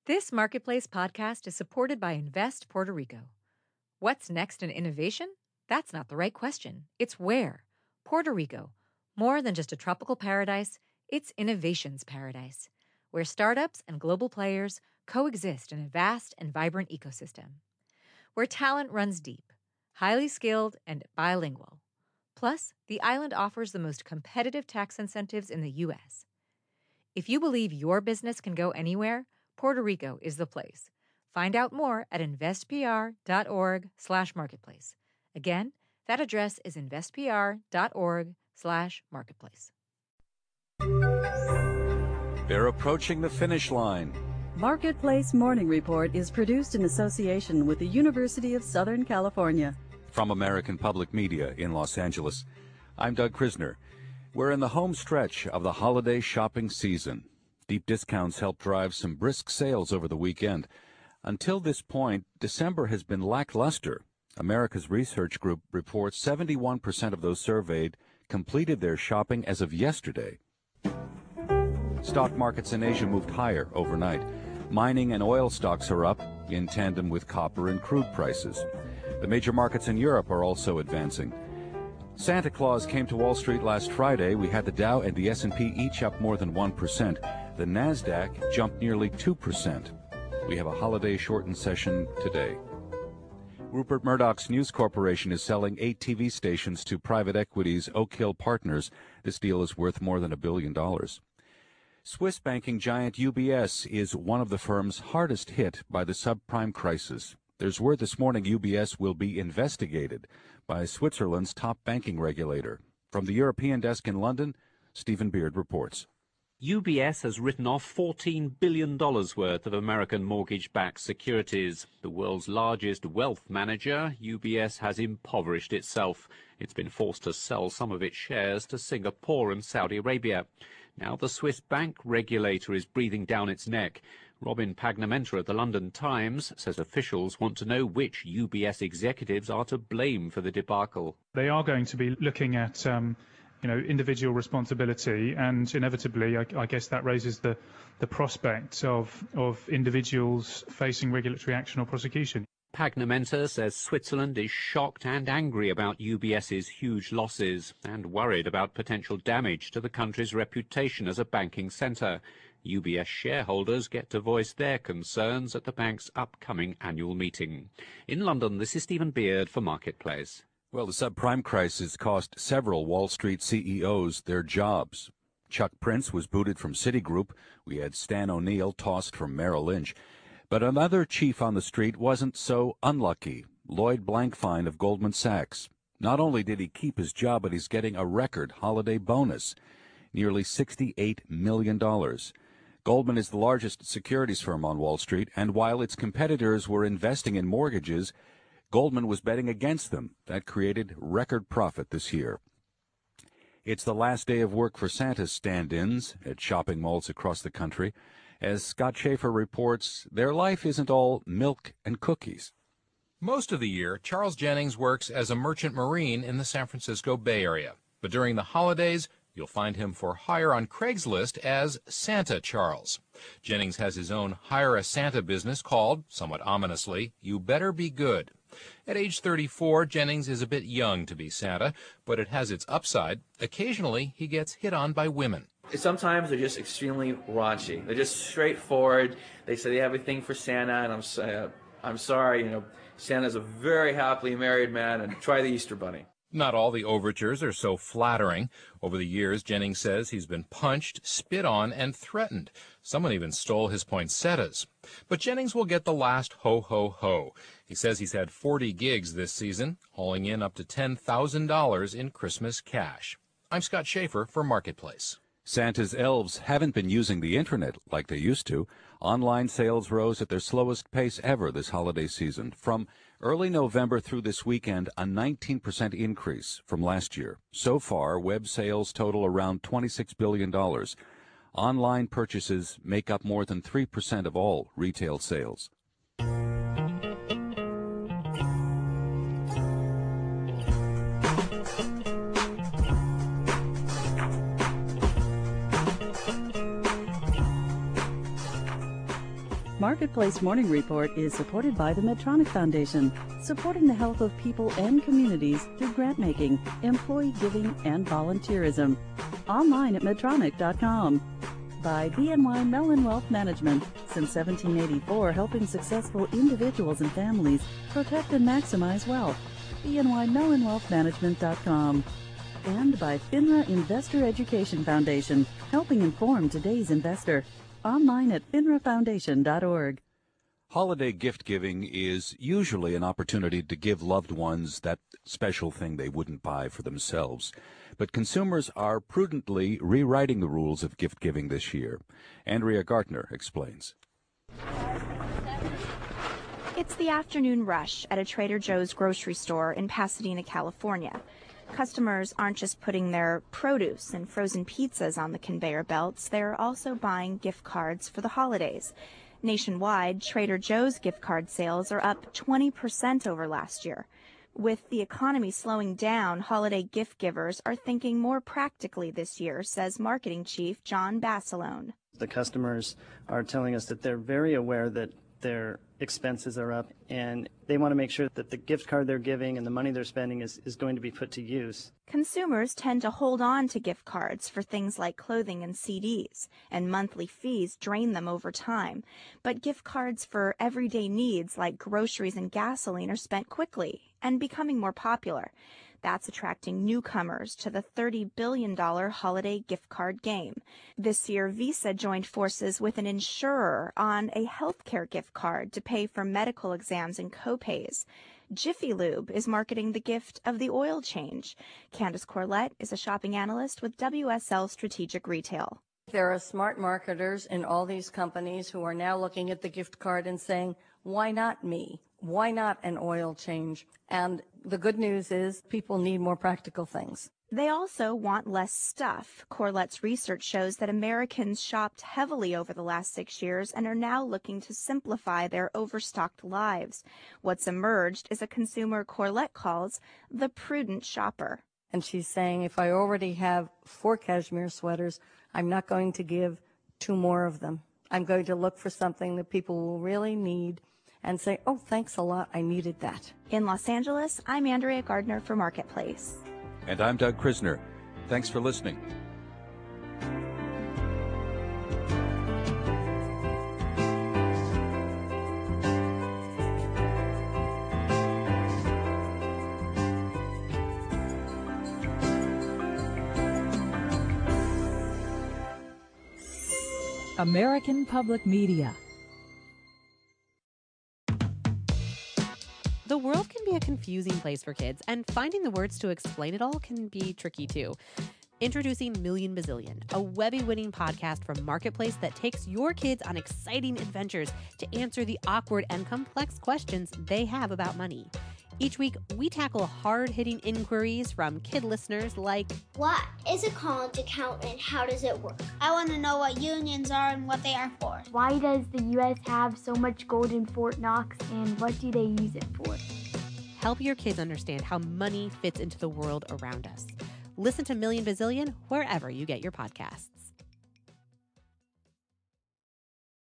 This Marketplace podcast is supported by Invest Puerto Rico. What's next in innovation? That's not the right question. It's where. Puerto Rico. More than just a tropical paradise, it's innovation's paradise, where startups and global players coexist in a vast and vibrant ecosystem. Where talent runs deep, highly skilled, and bilingual. Plus, the island offers the most competitive tax incentives in the U.S. If you believe your business can go anywhere, Puerto Rico is the place. Find out more at investpr.org/marketplace. Again, that address is investpr.org/marketplace. They're approaching the finish line. Marketplace Morning Report is produced in association with the University of Southern California. From American Public Media in Los Angeles, I'm Doug Krisner. We're in the home stretch of the holiday shopping season. Deep discounts helped drive some brisk sales over the weekend. Until this point, December has been lackluster. America's Research Group reports 71% of those surveyed completed their shopping as of yesterday. Stock markets in Asia moved higher overnight. Mining and oil stocks are up in tandem with copper and crude prices. The major markets in Europe are also advancing. Santa Claus came to Wall Street last Friday. We had the Dow and the S&P each up more than 1%. The Nasdaq jumped nearly 2%. We have a holiday-shortened session today. Rupert Murdoch's News Corporation is selling 8 TV stations to private equity's Oak Hill Partners. This deal is worth more than $1 billion. Swiss banking giant UBS is one of the firms hardest hit by the subprime crisis. There's word this morning UBS will be investigated by Switzerland's top banking regulator. From the European desk in London, Stephen Beard reports. UBS has written off $14 billion worth of American mortgage-backed securities. The world's largest wealth manager, UBS has impoverished itself. It's been forced to sell some of its shares to Singapore and Saudi Arabia. Now the Swiss bank regulator is breathing down its neck. Robin Pagnamenta of the London Times says officials want to know which UBS executives are to blame for the debacle. They are going to be looking at individual responsibility, and inevitably, I guess that raises the prospect of individuals facing regulatory action or prosecution. Pagnamenta says Switzerland is shocked and angry about UBS's huge losses and worried about potential damage to the country's reputation as a banking centre. UBS shareholders get to voice their concerns at the bank's upcoming annual meeting. In London, this is Stephen Beard for Marketplace. Well, the subprime crisis cost several Wall Street CEOs their jobs. Chuck Prince was booted from Citigroup. We had Stan O'Neill tossed from Merrill Lynch. But another chief on the street wasn't so unlucky, Lloyd Blankfein of Goldman Sachs. Not only did he keep his job, but he's getting a record holiday bonus, nearly $68 million. Goldman is the largest securities firm on Wall Street, and while its competitors were investing in mortgages, Goldman was betting against them. That created record profit this year. It's the last day of work for Santa's stand-ins at shopping malls across the country. As Scott Schaefer reports, their life isn't all milk and cookies. Most of the year, Charles Jennings works as a merchant marine in the San Francisco Bay Area. But during the holidays, you'll find him for hire on Craigslist as Santa Charles. Jennings has his own Hire a Santa business called, somewhat ominously, You Better Be Good. At age 34, Jennings is a bit young to be Santa, but it has its upside. Occasionally, he gets hit on by women. Sometimes they're just extremely raunchy. They're just straightforward. They say they have a thing for Santa, and I'm sorry, Santa's a very happily married man, and try the Easter Bunny. Not all the overtures are so flattering. Over the years, Jennings says he's been punched, spit on, and threatened. Someone even stole his poinsettias. But Jennings will get the last ho-ho-ho. He says he's had 40 gigs this season, hauling in up to $10,000 in Christmas cash. I'm Scott Schaefer for Marketplace. Santa's elves haven't been using the internet like they used to. Online sales rose at their slowest pace ever this holiday season. From early November through this weekend, a 19% increase from last year. So far, web sales total around $26 billion. Online purchases make up more than 3% of all retail sales. Marketplace Morning Report is supported by the Medtronic Foundation, supporting the health of people and communities through grant-making, employee giving, and volunteerism. Online at Medtronic.com. By BNY Mellon Wealth Management, since 1784, helping successful individuals and families protect and maximize wealth. BNYMellonWealthManagement.com. And by FINRA Investor Education Foundation, helping inform today's investor. Online at FINRAFoundation.org. Holiday gift giving is usually an opportunity to give loved ones that special thing they wouldn't buy for themselves. But consumers are prudently rewriting the rules of gift giving this year. Andrea Gartner explains. It's the afternoon rush at a Trader Joe's grocery store in Pasadena, California. Customers aren't just putting their produce and frozen pizzas on the conveyor belts, they're also buying gift cards for the holidays. Nationwide, Trader Joe's gift card sales are up 20% over last year. With the economy slowing down, holiday gift givers are thinking more practically this year, says marketing chief John Basilone. The customers are telling us that they're very aware that their expenses are up, and they want to make sure that the gift card they're giving and the money they're spending is going to be put to use. Consumers tend to hold on to gift cards for things like clothing and CDs, and monthly fees drain them over time. But gift cards for everyday needs like groceries and gasoline are spent quickly and becoming more popular. That's attracting newcomers to the $30 billion holiday gift card game. This year, Visa joined forces with an insurer on a healthcare gift card to pay for medical exams and copays. Jiffy Lube is marketing the gift of the oil change. Candace Corlett is a shopping analyst with WSL Strategic Retail. There are smart marketers in all these companies who are now looking at the gift card and saying, why not me? Why not an oil change? And the good news is people need more practical things. They also want less stuff. Corlett's research shows that Americans shopped heavily over the last 6 years and are now looking to simplify their overstocked lives. What's emerged is a consumer Corlett calls the prudent shopper. And she's saying, if I already have 4 cashmere sweaters, I'm not going to give 2 more of them. I'm going to look for something that people will really need and say, oh, thanks a lot, I needed that. In Los Angeles, I'm Andrea Gardner for Marketplace. And I'm Doug Krisner. Thanks for listening. American Public Media. The world can be a confusing place for kids, and finding the words to explain it all can be tricky too. Introducing Million Bazillion, a Webby-winning podcast from Marketplace that takes your kids on exciting adventures to answer the awkward and complex questions they have about money. Each week, we tackle hard-hitting inquiries from kid listeners like, what is a college account and how does it work? I want to know what unions are and what they are for. Why does the U.S. have so much gold in Fort Knox and what do they use it for? Help your kids understand how money fits into the world around us. Listen to Million Bazillion wherever you get your podcasts.